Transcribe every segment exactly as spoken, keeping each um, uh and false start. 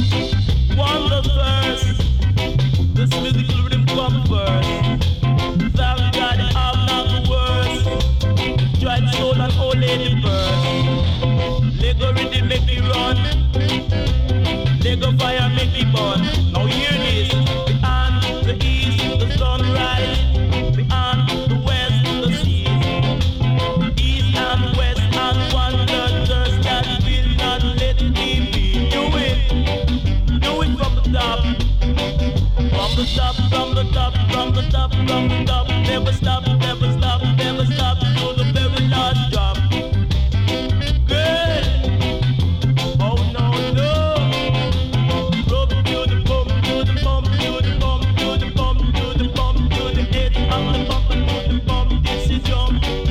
Wonder first, this musical rhythm come first. Thank God I'm not the worst. Drive soul and old lady first. Lego rhythm make me run. Lego fire make me burn. Now hear this. Beyond the east, the sunrise. Beyond the west, the sea. East and west and wonder thirst that will not let me be. Do it. Do it from the top. From the top, from the top, from the top, from the top. Never stop, never stop, never stop. To the very last drop. Good. Oh no, no. Rub to the pump, to the pump, to the pump, to the pump, to the pump, to the edge of the pump, to the pump. This is your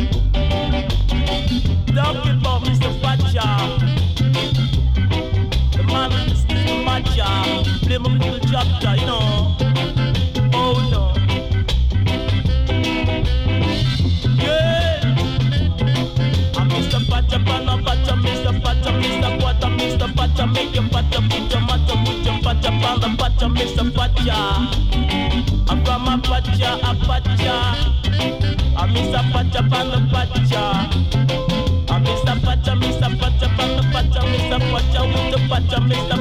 talking about Mister Facha. The man is Mister Facha. Play my little chapter, you know. Oh no. Yeah. I'm Mister Facha, Pana Facha, Mister Facha, Mister Facha, Mister Facha. Make your Facha, put your matter, put your Facha, Pana Facha, Mister Facha. I'm from a Facha, a Facha. I'm Mister Facha, Pana Facha. I'm Mister Facha, Mister Facha, Pana Facha, Mister Facha, with the Facha, Mister